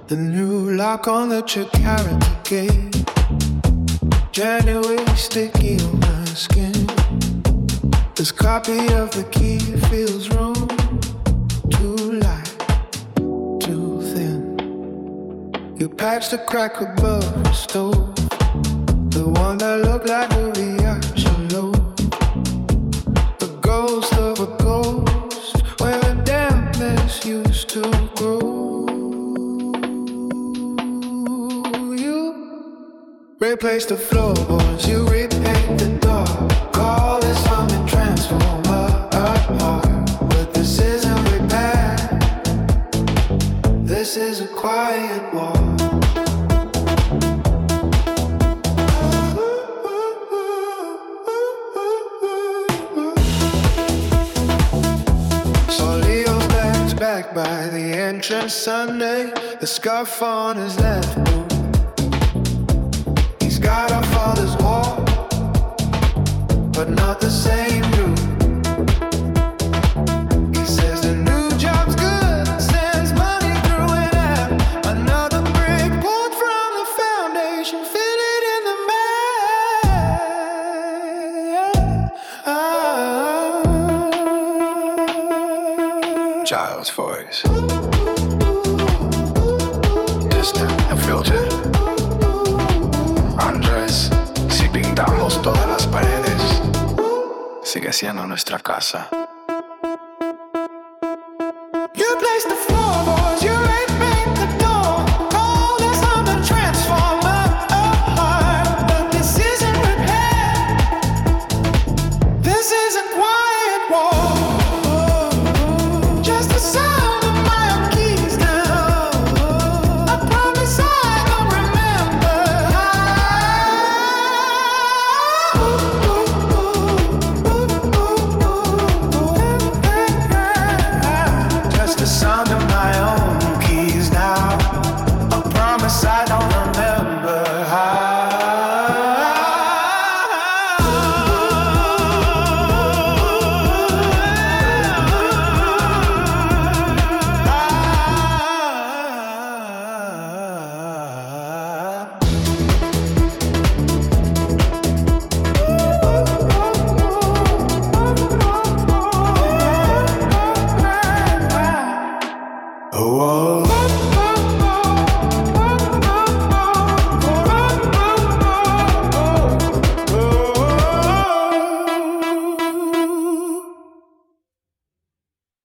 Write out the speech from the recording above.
The new lock on the character gate. January sticky on my skin. This copy of the key feels wrong. Too light, too thin. You patched a crack above the stove, the one that looked like a reaction low. The ghost of a ghost, where the dampness used to grow. You replaced the floorboards, you repaint the door. Call this something transformer apart, but this isn't repair. This is a quiet war. Back by the entrance Sunday, the scarf on his left boot. He's got our father's wall, but not the same route. He says the new job's good, sends money through an app. Another brick poured from the foundation, fitted in the child's voice, distant and filtered. Andrés, si pintamos todas las paredes, sigue siendo nuestra casa.